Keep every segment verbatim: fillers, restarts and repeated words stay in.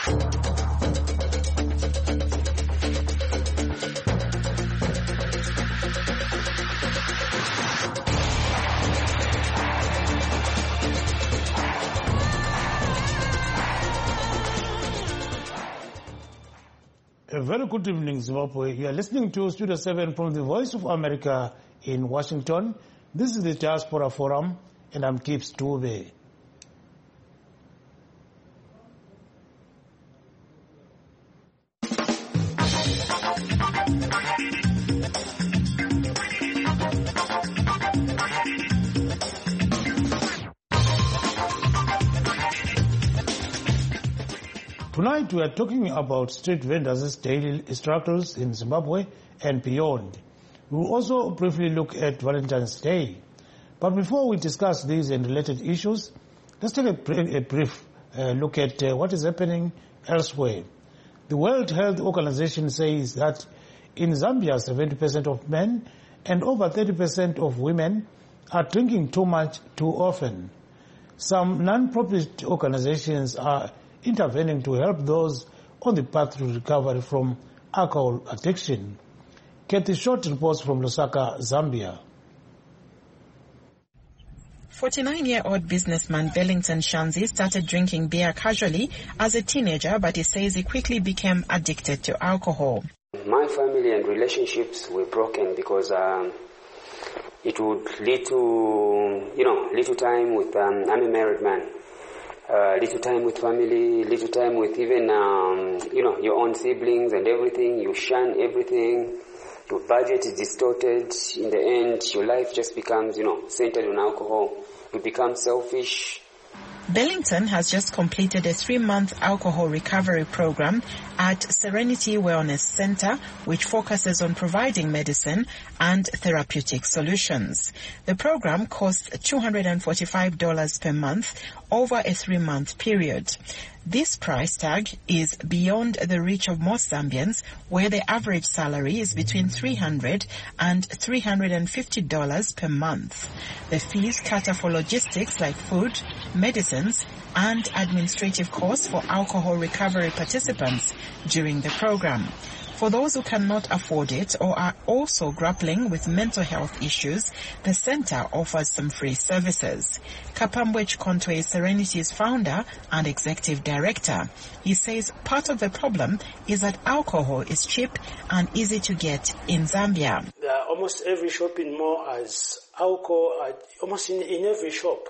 A very good evening, Zimbabwe. You are listening to Studio seven from the Voice of America in Washington. This is the Diaspora Forum, and I'm Gibbs Dube. Tonight we are talking about street vendors' daily struggles in Zimbabwe and beyond. We will also briefly look at Valentine's Day. But before we discuss these and related issues, let's take a, a brief uh, look at uh, what is happening elsewhere. The World Health Organization says that in Zambia, seventy percent of men and over thirty percent of women are drinking too much too often. Some non-profit organizations are intervening to help those on the path to recovery from alcohol addiction. Kathy Short reports from Lusaka, Zambia. forty-nine-year-old businessman Bellington Shanzi started drinking beer casually as a teenager, but he says he quickly became addicted to alcohol. My family and relationships were broken because um, it would lead to, you know, little time with, um, I'm a married man. Uh, little time with family, little time with even, um, you know, your own siblings and everything. You shun everything. Your budget is distorted. In the end, your life just becomes, you know, centered on alcohol. You become selfish. Bellington has just completed a three-month alcohol recovery program at Serenity Wellness Center, which focuses on providing medicine and therapeutic solutions. The program costs two hundred forty-five dollars per month over a three-month period. This price tag is beyond the reach of most Zambians, where the average salary is between three hundred dollars and three hundred fifty dollars per month. The fees cater for logistics like food, medicines, and administrative costs for alcohol recovery participants during the program. For those who cannot afford it or are also grappling with mental health issues, the center offers some free services. Kapambwe Chikontwe is Serenity's founder and executive director. He says part of the problem is that alcohol is cheap and easy to get in Zambia. There are almost every shopping mall has alcohol, at, almost in, in every shop.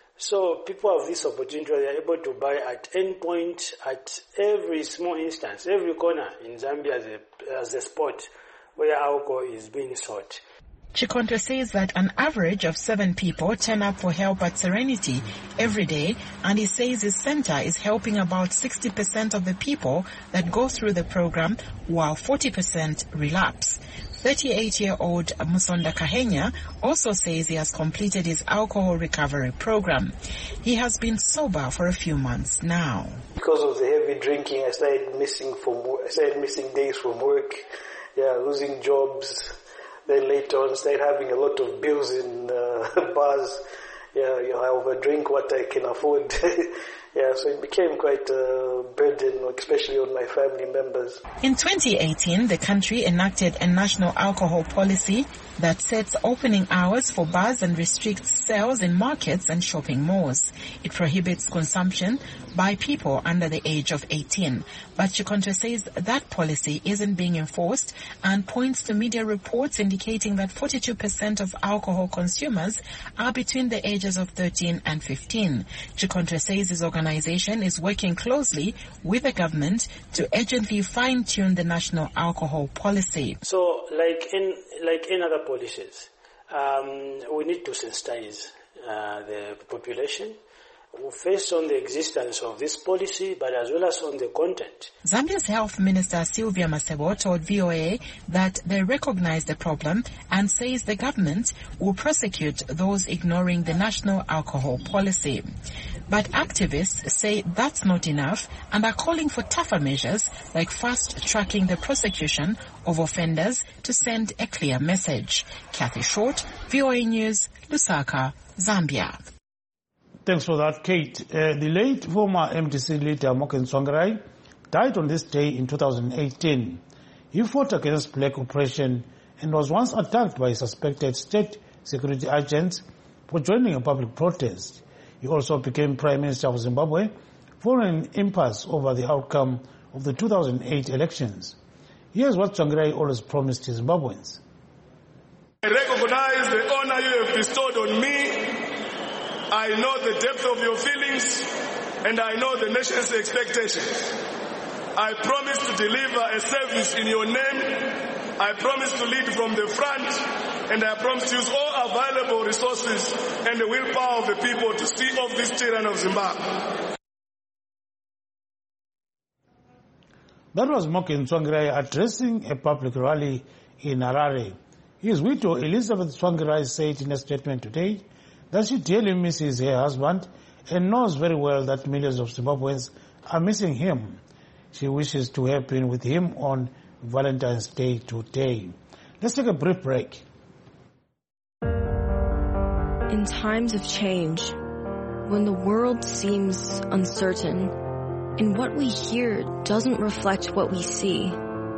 So people have this opportunity, they are able to buy at any point, at every small instance, every corner in Zambia as a, as a spot where alcohol is being sought. Chikontwe says that an average of seven people turn up for help at Serenity every day, and he says his center is helping about sixty percent of the people that go through the program, while forty percent relapse. thirty-eight-year-old Musonda Kahenya also says he has completed his alcohol recovery program. He has been sober for a few months now. Because of the heavy drinking, I started missing from I started missing days from work, yeah, losing jobs. Then later on, started having a lot of bills in uh, bars. Yeah, you know, I overdrink what I can afford. Yeah, so it became quite a burden, especially on my family members. In twenty eighteen, the country enacted a national alcohol policy that sets opening hours for bars and restricts sales in markets and shopping malls. It prohibits consumption by people under the age of eighteen. But Chikontwe says that policy isn't being enforced and points to media reports indicating that forty-two percent of alcohol consumers are between the ages of thirteen and fifteen. Chikontwe says his organization is working closely with the government to urgently fine-tune the national alcohol policy. So, like in like in other policies, um, we need to sensitize uh, the population first on the existence of this policy, but as well as on the content. Zambia's Health Minister Sylvia Masebo told V O A that they recognize the problem and says the government will prosecute those ignoring the national alcohol policy. But activists say that's not enough and are calling for tougher measures like fast-tracking the prosecution of offenders to send a clear message. Kathy Short, V O A News, Lusaka, Zambia. Thanks for that, Kate. Uh, the late former M D C leader Moken Tsvangirai died on this day in two thousand eighteen. He fought against black oppression and was once attacked by suspected state security agents for joining a public protest. He also became Prime Minister of Zimbabwe following an impasse over the outcome of the two thousand eight elections. Here's what Tsvangirai always promised his Zimbabweans. I recognize the honor you have bestowed on me. I know the depth of your feelings, and I know the nation's expectations. I promise to deliver a service in your name. I promise to lead from the front, and I promise to use all available resources and the willpower of the people to stave off this tyranny of Zimbabwe. That was Mokin Tsvangirai addressing a public rally in Harare. His widow, Elizabeth Tsvangirai, said in a statement today that she dearly misses her husband and knows very well that millions of Zimbabweans are missing him. She wishes to have been with him on Valentine's Day today. Let's take a brief break. In times of change, when the world seems uncertain and what we hear doesn't reflect what we see,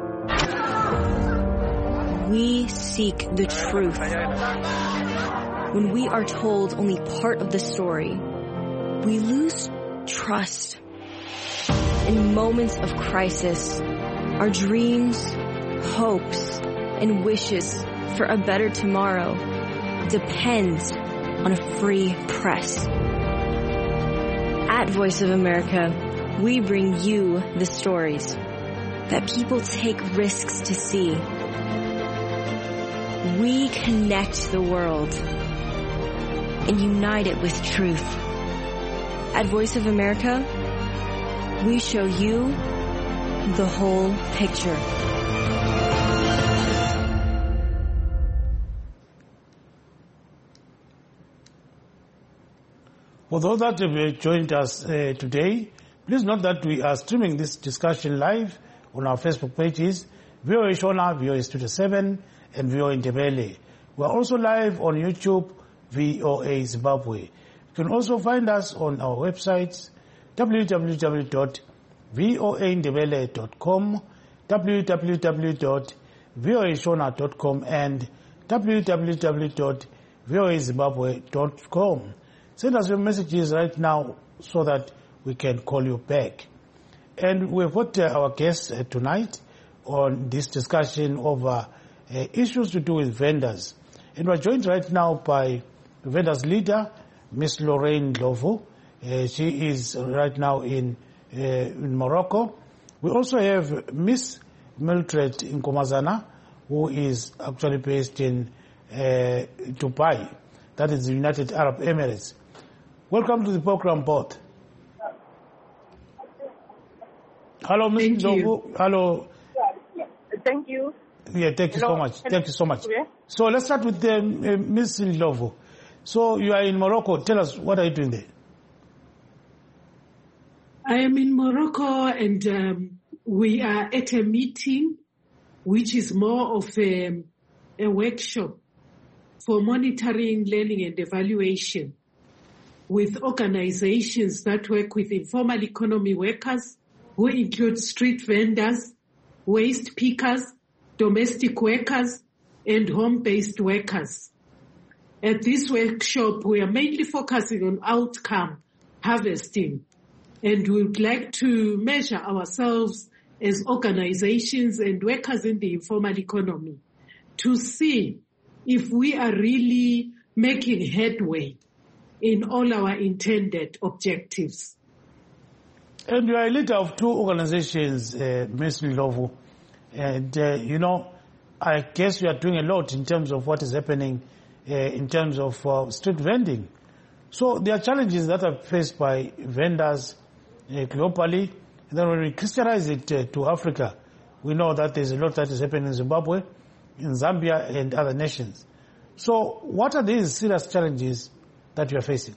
we seek the truth. When we are told only part of the story, we lose trust. In moments of crisis, our dreams, hopes, and wishes for a better tomorrow depends on a free press. At Voice of America, we bring you the stories that people take risks to see. We connect the world and unite it with truth. At Voice of America, we show you the whole picture. For those that have joined us uh, today, please note that we are streaming this discussion live on our Facebook pages, V O A Shona, V O A Studio seven, and V O A Ndebele. We are also live on YouTube, V O A Zimbabwe. You can also find us on our websites, w w w dot v o a ndebele dot com, w w w dot v o a shona dot com, and w w w dot v o a zimbabwe dot com. Send us your messages right now so that we can call you back. And we've got uh, our guests uh, tonight on this discussion over uh, issues to do with vendors. And we're joined right now by the vendors leader, Miss Lorraine Ndlovu. Uh, she is right now in uh, in Morocco. We also have Miss Mildred Nkomazana, who is actually based in uh, Dubai, that is the United Arab Emirates. Welcome to the program, both. Hello, Miss Ndlovu. Hello. Thank you. Yeah, thank you Hello. so much. Thank you so much. Okay. So let's start with um, uh, Miss Ndlovu. So you are in Morocco. Tell us, what are you doing there? I am in Morocco, and um, we are at a meeting which is more of a, a workshop for monitoring, learning, and evaluation with organizations that work with informal economy workers, who include street vendors, waste pickers, domestic workers, and home-based workers. At this workshop, we are mainly focusing on outcome harvesting, and we would like to measure ourselves as organizations and workers in the informal economy to see if we are really making headway in all our intended objectives. And you are a leader of two organizations, uh, Miz Ndlovu, and uh, you know, I guess you are doing a lot in terms of what is happening uh, in terms of uh, street vending. So there are challenges that are faced by vendors uh, globally. And then when we crystallize it uh, to Africa, we know that there's a lot that is happening in Zimbabwe, in Zambia, and other nations. So what are these serious challenges that you are facing?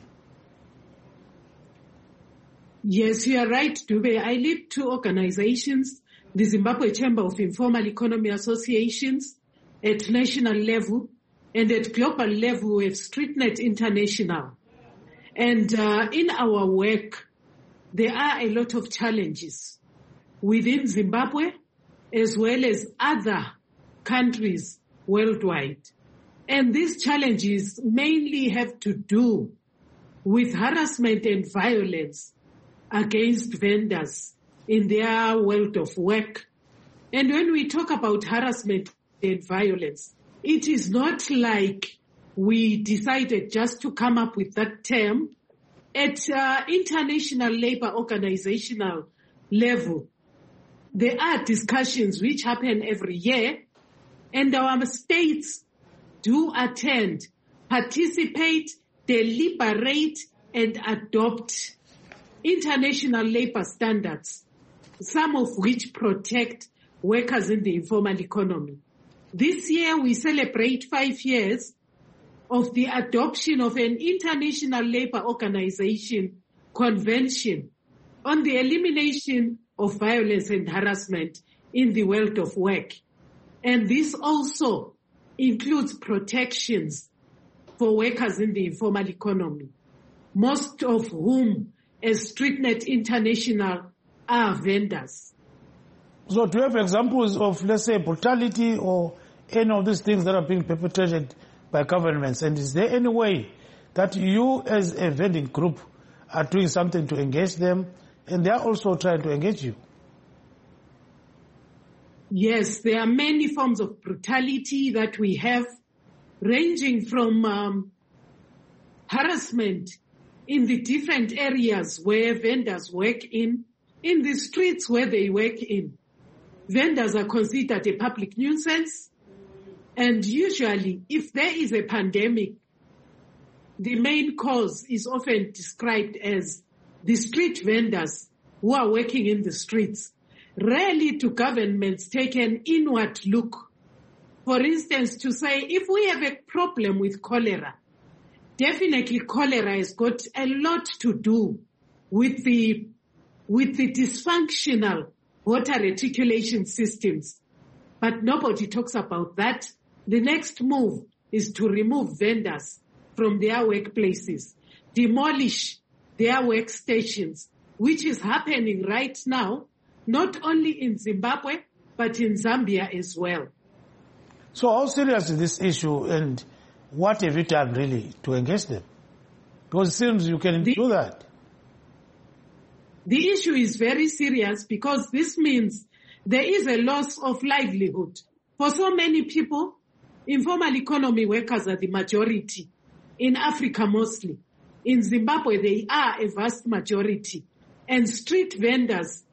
Yes, you are right, Dube. I lead two organizations, the Zimbabwe Chamber of Informal Economy Associations at national level, and at global level we have StreetNet International. And uh, in our work, there are a lot of challenges. within Zimbabwe as well as other countries worldwide. And these challenges mainly have to do with harassment and violence against vendors in their world of work. And when we talk about harassment and violence, it is not like we decided just to come up with that term. At uh, international labor organizational level, there are discussions which happen every year, and our states do attend, participate, deliberate, and adopt international labor standards, some of which protect workers in the informal economy. This year, we celebrate five years of the adoption of an International Labour Organization Convention on the elimination of violence and harassment in the world of work. And this also includes protections for workers in the informal economy, most of whom, as StreetNet International, are vendors. So do you have examples of, let's say, brutality or any of these things that are being perpetrated by governments? And is there any way that you as a vending group are doing something to engage them and they are also trying to engage you? Yes, there are many forms of brutality that we have, ranging from um, harassment in the different areas where vendors work in, in the streets where they work in. Vendors are considered a public nuisance, and usually if there is a pandemic, the main cause is often described as the street vendors who are working in the streets. Rarely do governments take an inward look. For instance, to say if we have a problem with cholera, definitely cholera has got a lot to do with the, with the dysfunctional water reticulation systems. But nobody talks about that. The next move is to remove vendors from their workplaces, demolish their workstations, which is happening right now, not only in Zimbabwe, but in Zambia as well. So how serious is this issue, and what have you done really to engage them? Because it seems you can the, do that. The issue is very serious because this means there is a loss of livelihood. For so many people, informal economy workers are the majority, in Africa mostly. In Zimbabwe, they are a vast majority. And street vendors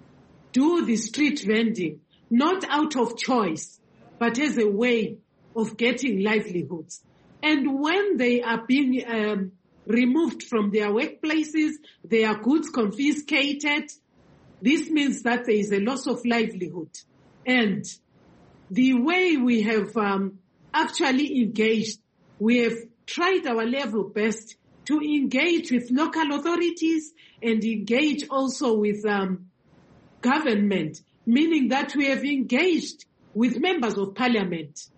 do the street vending, not out of choice, but as a way of getting livelihoods. And when they are being um, removed from their workplaces, their goods confiscated, this means that there is a loss of livelihood. And the way we have um, actually engaged, we have tried our level best to engage with local authorities and engage also with um, government, meaning that we have engaged with members of parliament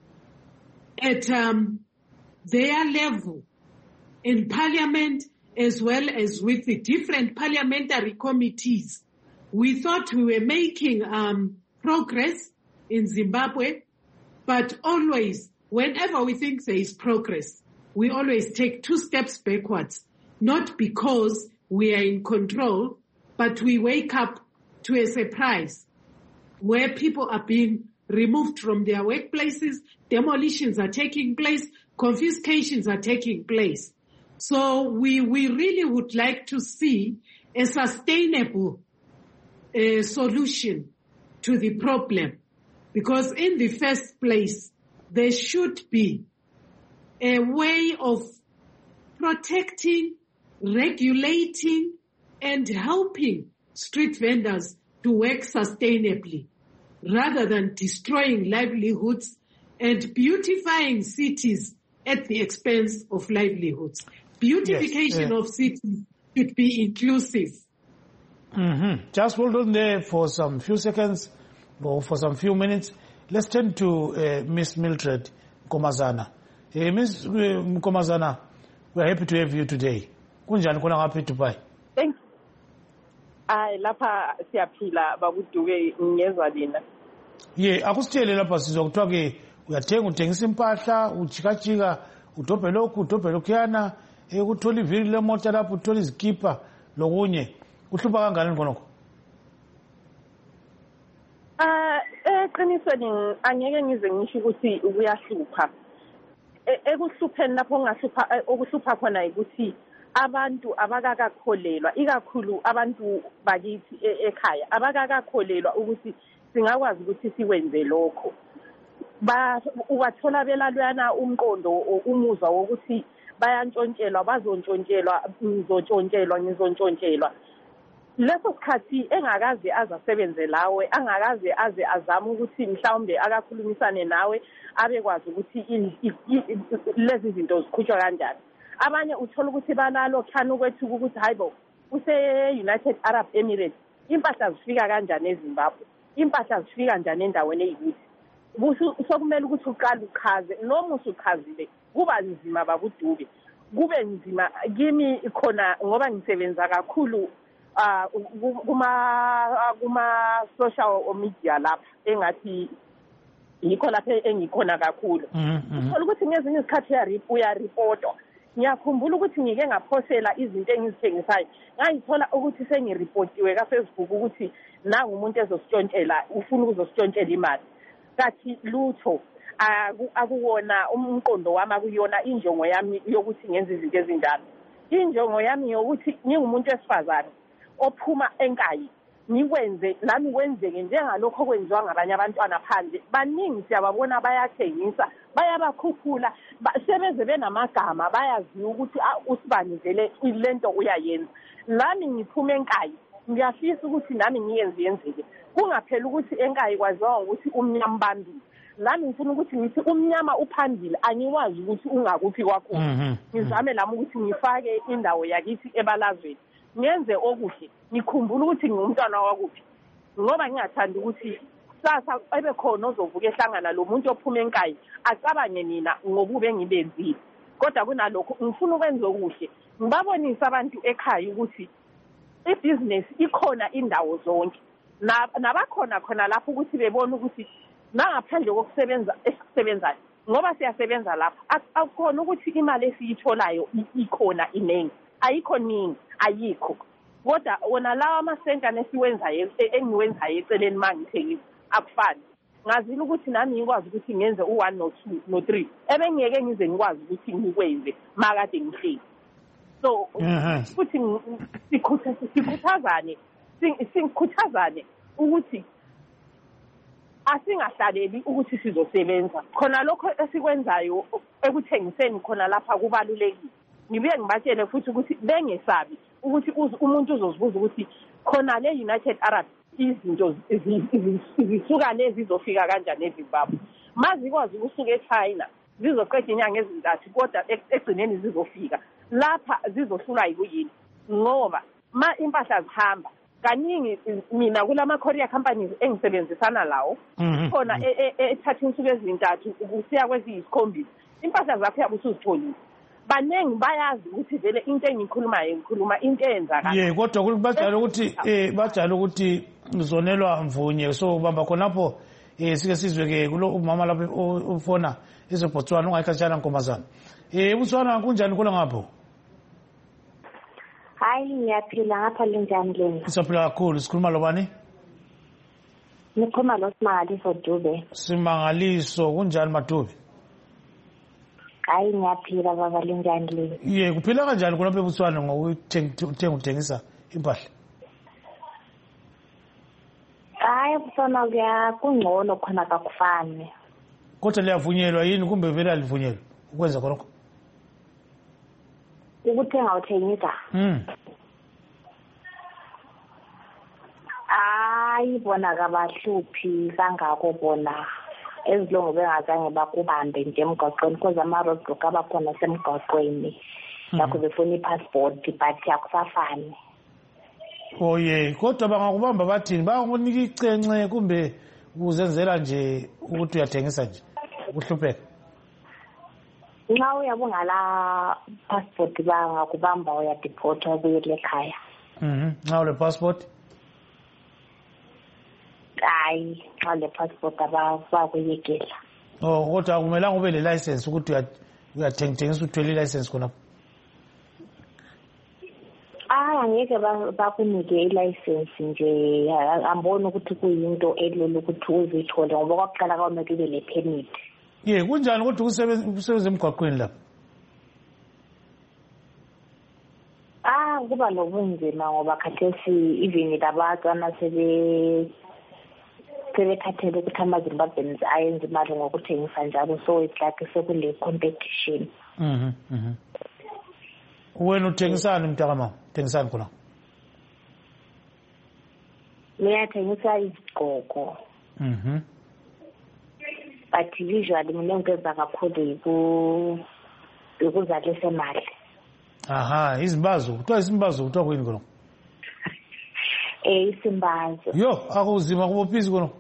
at um, their level in parliament, as well as with the different parliamentary committees. We thought we were making um, progress in Zimbabwe, but always, whenever we think there is progress, we always take two steps backwards, not because we are in control, but we wake up to a surprise where people are being removed from their workplaces, demolitions are taking place, confiscations are taking place. So we, we really would like to see a sustainable uh, solution to the problem, because in the first place, there should be a way of protecting, regulating, and helping street vendors to work sustainably, rather than destroying livelihoods and beautifying cities at the expense of livelihoods. Beautification yes, uh, of cities should be inclusive. Mm-hmm. Just hold on there for some few seconds, or for some few minutes. Let's turn to uh, Miss Mildred Mkomazana. Uh, Miss uh, Mkomazana, we're happy to have you today. Kunjani kona ngapi tupai? Thank, Hayi lapha siyaphila bakuduke ngezwa lina. Ye akusitshele lapha sizwa kuthiwa ke uyathenga uthengisa impahla ujikajika udobhe lokhu udobhe lokhuyana ukuthola iviri lemota lapho uthola izikipa lokunye uhlupha kangakanani khonokho? Ah eqinisweni angeke ngize ngisho ukuthi uyahlupha. Ekuhlupheni lapho ongahlupha okuhlupha khona ukuthi abantu abakakakholelwa ikakhulu abantu bakithi ekhaya abakakakholelwa ukuthi singakwazi ukuthi siwenze lokho. Ba ubathola belalwana umqondo umuzwa wokuthi bayantshontshela bazontshontshelwa ngizontshontshelwa ngizontshontshelwa. Leso sikhathi engakaze azasebenze lawe angakaze aze azama ukuthi mhlawumbe akakhulumisane nawe abekwazi ukuthi lezi zinto zikhutshwa kanjani. Abanye uthola ukuthi balalo khana kwethu ukuthi hayibo use United Arab Emirates impahla zifika kanjani eZimbabwe impahla zifika kanjani endaweni eyikuthi sokumele ukuthi uqale uchaze noma usuchazile kuba nzima bakuduke kube nzima kimi khona ngoba ngisebenza kakhulu kuma kuma social media lapha engathi yikho lapha engikhona kakhulu uthola ukuthi ngezinye izikhathi uyaripotwa. Ngiyakhumbula ukuthi ngike ngaphosela izinto engizithengisayo ngayithola ukuthi sengiripotiwe kaFacebook ukuthi nangu umuntu ezositshontshela ufuna ukuzositshontshela imali kathi lutho akuwona umqondo wami akuyona injongo yami yokuthi ngenze izinto ezinjalo. Injongo yami yokuthi ngingumuntu wesifazane ophuma enkayi nikwenze nami kwenzeke njengalokho okwenziwa ngabanye abantwana phandle baningi siyababona bayathengisa bayabakhuphula sebeze benamagama bayazi ukuthi usibanizele lento uyayenza. Lami ngiphume enkayi ngiyafisa ukuthi nami ngiyenze yenzeke kungaphela ukuthi enkayi kwaziwa ukuthi umnyama bambili. Lami ngifuna ukuthi ngithi umnyama uphambili angiwazi ukuthi ungakuphi kwakho. Ngizame lami ukuthi ngifake indawo yakithi ebalazweni ngenze okuhle ngikhumbula ukuthi ngumntwana wakuphi ngoba ngingathanda ukuthi sasa ebe khona ozovuka ehlangana lo muntu ophuma enkayi acabange mina ngobube ngibenzile kodwa kunalokho ngifuna ukwenza okuhle ngibabonisa abantu ekhaya ukuthi ibusiness ikhona indawo zonke nabakhona khona lapho ukuthi bebone ukuthi nangaphandle kokusebenza esisebenzayo ngoba siyasebenza lapha akukhona ukuthi imali esiyitholayo ikhona inengi ayikho ningi ayikho kodwa wona lawa amasenta nesiwenzayo engiwenzayo eceleni mangithengisa akufani ngazile ukuthi nami ngikwazi ukuthi ngenze u one no two no three ebengiyeke ngize ngikwazi ukuthi ngikwenze makade ngihleli so futhi sikhuthazane sikhuthazane ukuthi asingahlaleli ukuthi sizosebenza khona lokho esikwenzayo ekuthengiseni khona lapha kubalulekile. Ngibuye ngibatshele futhi ukuthi bengesabi ukuthi umuntu uzozibuza ukuthi khona le United Arab izinto zisuka lezi zizofika kanjani eZimbabwe mazikwazi ukusuka eChina zizoqeda inyanga ezintathu kodwa egcineni zizofika lapha zizohlula yikuyini ngoba ma impahla zihamba kaningi mina kulama courier companies engisebenzisana lawo khona ethatha insuku ezintathu ukusiya kweziyisikhombisa impahla zakho yabusuzitholile banengi bayazi ukuthi vele into engikhulumayo ngikhuluma into eyenzakala. Ye kodwa kubajala ukuthi eh bajala ukuthi ngizonelwa mvunye so bamba khonapho eh sike sizwe ke kulo umama lapho ufona ezeBotswana ungayikhatshana nkombazana. Eh uBotswana kunjani kula ngapho? Hayi ngiyaphila ngapha linjani lena? Siyaphila kakhulu sikhuluma lobani? Nikhuluma loSimangaliso Dube. Simangaliso kunjani Madube? Hayi ngiyaphila baba linjani lena? Ye kuphila kanjani kulapha eBotswana ngokuthenga uthengisa impahla? Hayi Botswana kuya kungcono khona kakufani. Kodwa liyavunyelwa yini kumbe vele alivunyelwa ukwenza khonokho? Ukuthenga uthengisa. Mm. Hayi bona kabahluphi kangako bona. Ezilongo bengazange bakubambe nje emgaqweni because ama-roadblock abakhona semgaqweni lakho befuna i-passport but akusafani. Oye kodwa bangakubamba bathini bangakunika icence kumbe uzenzela nje ukuthi uyathengisa nje ukuhlupheka? Nxa uyabunga la passport bangakubamba uyadeportwa ubuyele ekhaya. Mhm nxa ule passport hayi xa le passport abakuyekela. Oh, kodwa akumelanga ube le license ukuthi uyathengisa uthwele license khona. Ah, ngeke bakunike i-license nje, ambona ukuthi kuyinto elula ukuthi uzithole ngoba kwakuqala kwamele ube le permit. Ye, kunjani kodwa ukusebenza emgwaqweni lapha? Ah, kuba nobunzima ngoba khathesi even labantwana sebe sebekhathele ukuthi amaZimbabweans ayenze imali ngokuthengisa njalo, so it's like sekule competition. Mhm mhm. Wena uthengisani mntakamama? Uthengisani khona? Ngiyathengisa izigqoko. Mhm. But usually mina ngenza kakhulu yiku ukuzalisa imali. Aha, izimbazo, kuthiwa izimbazo kuthiwa kuyini khona? Eh, isimbazo. Yo, akuzima kubophisi khona?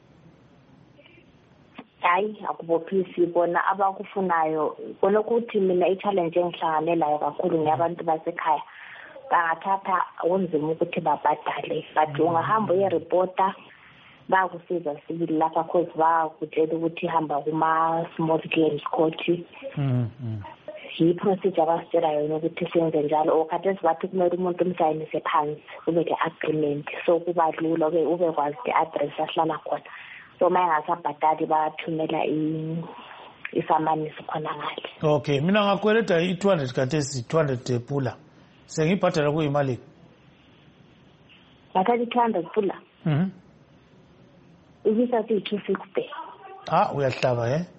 Hayi, akubophisi bona abakufunayo. Bona ukuthi mina i-challenge engihlangane layo kakhulu ngiyabantu basekhaya. Bangathatha onzima ukuthi babhadale, but ungahamba uye-reporter bakusiza sibili lapha cause bakutshela ukuthi hamba kuma-small claims court. Mhm. Yi-procedure abasitshela yona ukuthi senze njalo. Okhathesi bathi kumele umuntu umsayinise phansi kube le-agreement, so kuba lula ube ubekwazi i-address ahlala khona. So uma engasabhadali bathumela isamaniso khona ngale. Okay, mina ngakweleta i-two hundred khathesi, two hundred pula. Sengibhadala kuyimali. Bathatha i-two hundred pula? Mhm. Ibisa siyi-two sixty. Ah, uyahlaba eh?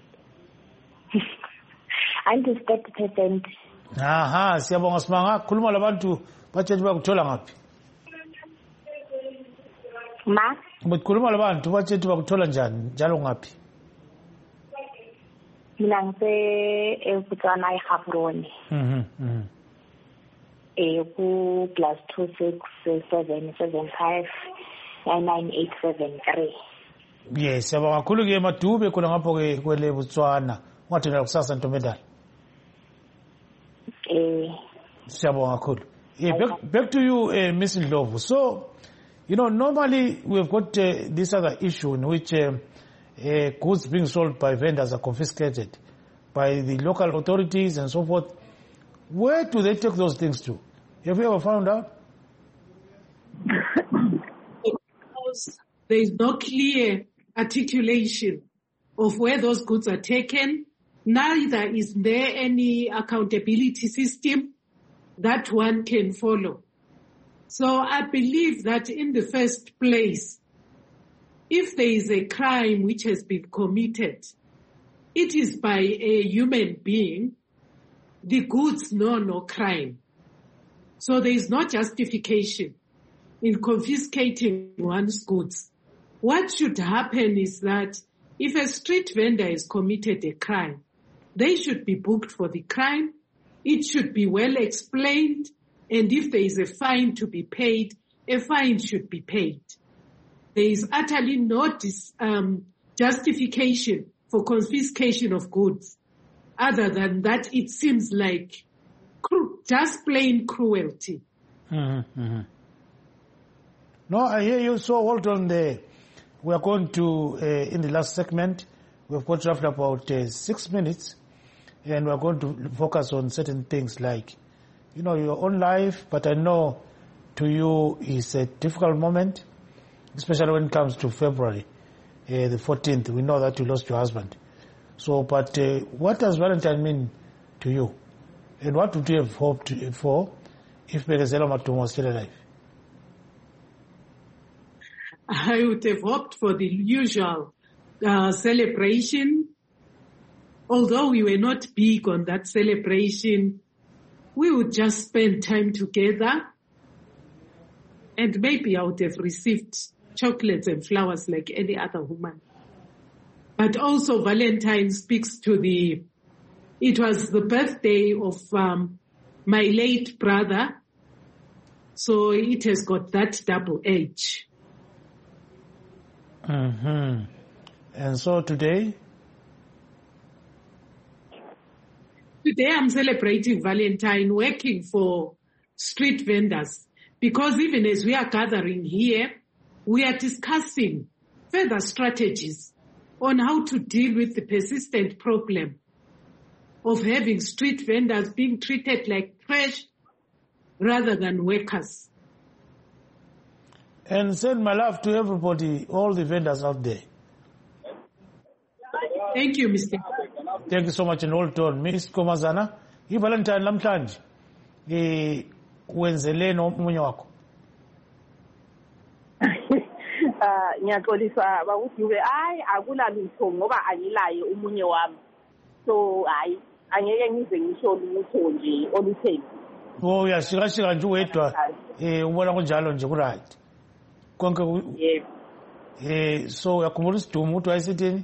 Anti thirty percent. Aha, siyabonga simanga. Khuluma labantu batshethe bakuthola ngaphi? Ma? Ukukhuluma labantu batshethe bakuthola njani? Njalo ngaphi? Mina ngise eBotswana eGaborone. Mhm mhm. Eh ku plus two six seven seven five nine nine eight seven three. Yes, siyabonga kakhulu ke Madube khona ngapho ke kwele Botswana. Ungathina kusasa Ntombendala. Eh siyabonga kakhulu. Yeah, back, back to you uh, Miss Ndlovu. So, you know, normally we've got uh, this other issue in which uh, uh, goods being sold by vendors are confiscated by the local authorities and so forth. Where do they take those things to? Have you ever found out? Because there is no clear articulation of where those goods are taken. Neither is there any accountability system that one can follow. So I believe that in the first place, if there is a crime which has been committed, it is by a human being. The goods know no crime. So there is no justification in confiscating one's goods. What should happen is that if a street vendor has committed a crime, they should be booked for the crime. It should be well explained. And if there is a fine to be paid, a fine should be paid. There is utterly no dis, um, justification for confiscation of goods, other than that it seems like cru- just plain cruelty. Mm-hmm, mm-hmm. No, I hear you. So hold on there. We are going to, uh, in the last segment, we've got roughly about uh, six minutes, and we are going to focus on certain things like, you know, your own life, but I know to you is a difficult moment, especially when it comes to February, uh, the fourteenth. We know that you lost your husband. So, but uh, what does Valentine mean to you? And what would you have hoped for if Bekezela Matum was still alive? I would have hoped for the usual uh, celebration. Although we were not big on that celebration, we would just spend time together. And maybe I would have received chocolates and flowers like any other woman. But also Valentine speaks to the, it was the birthday of um, my late brother. So it has got that double edge. Mm-hmm. And so today? Today I'm celebrating Valentine, working for street vendors. Because even as we are gathering here, we are discussing further strategies on how to deal with the persistent problem of having street vendors being treated like trash rather than workers. And send my love to everybody, all the vendors out there. Thank you, Mister Thank you so much, and hold on. Miss Komazana, i-Valentine namhlanje eh wenzeleni omunye wakho? Ah, ngiyaxolisa bakuthi ube hayi akulalutho ngoba angilaye umunye wami. So hayi angeke ngize ngisho lutho nje olutheni. Oh uyashikashika nje wedwa eh ubona kunjalo nje ku right. Konke yebo. Eh so uyakhumbula isidumo ukuthi wayesithini?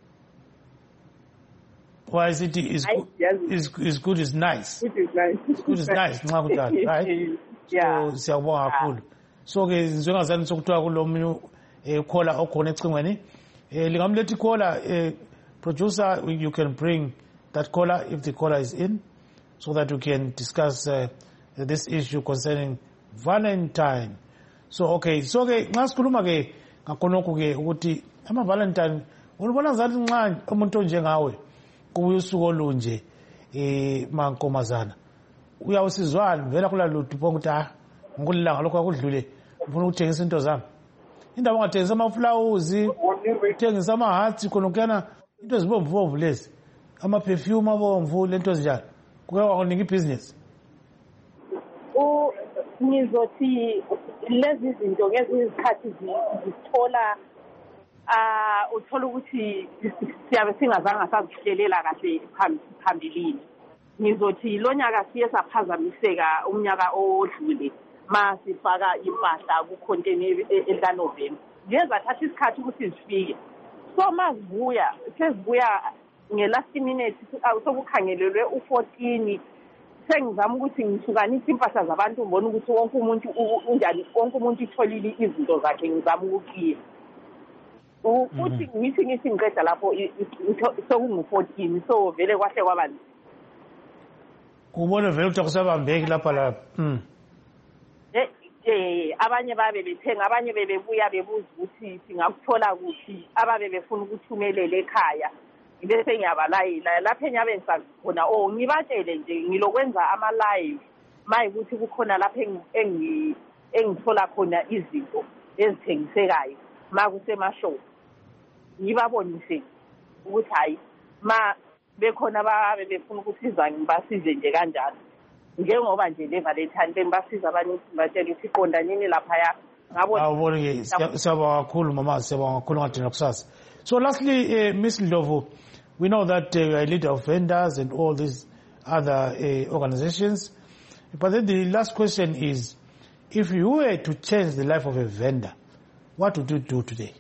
Why is it is is is good is nice. It is nice. It's good is nice nxa kunjalo, right? Yeah. So siyabonga kakhulu. So ke njengazani sokuthiwa kulomunye ekhola okhona ecingweni eh lingamlethi caller eh producer, you can bring that caller if the caller is in so that we can discuss uh, this issue concerning Valentine. So okay, so ke nxa sikhuluma ke ngakhonokho ke ukuthi ama Valentine ubona zathi nxa umuntu onjengawe kubuye usuku olunje eh mankomazana uyawusizwana vela kula lutho ukuthi ah ngokulilanga lokho akudlule ufuna ukuthengisa into zami indaba ungathengisa amaflowers uthengisa amahearts khona kuyana into ezibomvu lezi ama perfume abomvu lento ezinjalo kuke wakunika ibusiness. U ngizothi lezi zinto ngezi izikhathi zithola ah uthola ukuthi siyabe singazange sazihlelelela kahle phambilini. Ngizothi lo nyaka siye saphazamiseka umnyaka odlule masifaka impahla ku container elika November. Ngeza thatha isikhathi ukuthi sifike. So masibuya sesibuya ngelast minute sokukhangelelwe u fourteen sengizama ukuthi ngisukanise impahla zabantu ngibona ukuthi wonke umuntu unjani wonke umuntu itholile izinto zakhe ngizama ukukiya. Uthi ngithi ngithi ngiqeda lapho sokungu fourteen so vele kwahle kwabanzi. Kubona vele ukuthi akusabambeki lapha lapha. Mm. Eh eh abanye babe bethenga abanye bebebuya bebuza ukuthi singakuthola kuthi ababe befuna ukuthumelela ekhaya. Bese ngiyabalayila lapha enyabe ngisakhona oh ngibatshele nje ngilokwenza ama live mayikuthi kukhona lapha engi engithola khona izinto ezithengisekayo makusema show ngibabonise ukuthi hayi ma bekhona babe befuna ukuthi izange ngibasize nje kanjalo njengoba nje le Valentine bembasiza abanye batshela ukuthi iqonda nini lapha ya ngabona awubona siyabonga kakhulu mama siyabonga kakhulu ngathi nakusasa. So lastly uh, Miss Ndlovu, we know that uh, you are a leader of vendors and all these other uh, organizations, but then the last question is, if you were to change the life of a vendor, what would you do today?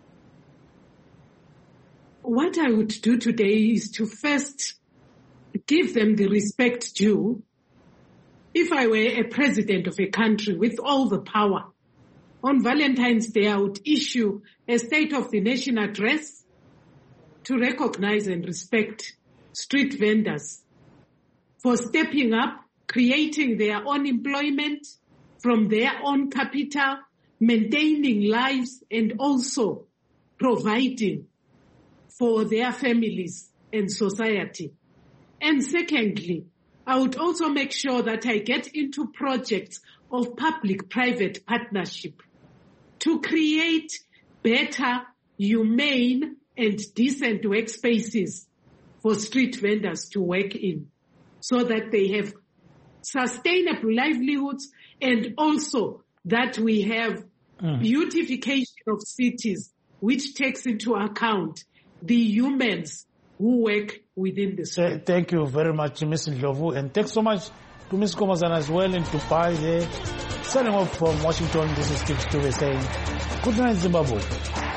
What I would do today is to first give them the respect due. If I were a president of a country with all the power, on Valentine's Day I would issue a State of the Nation address to recognize and respect street vendors for stepping up, creating their own employment from their own capital, maintaining lives and also providing for their families and society. And secondly, I would also make sure that I get into projects of public-private partnership to create better, humane and decent workspaces for street vendors to work in so that they have sustainable livelihoods and also that we have mm. beautification of cities which takes into account the humans who work within the street. Thank you very much, Miss Ndlovu, and thanks so much to Miss Komazana as well in Dubai there. Signing off from Washington, this is Steve Stube saying, good night, Zimbabwe.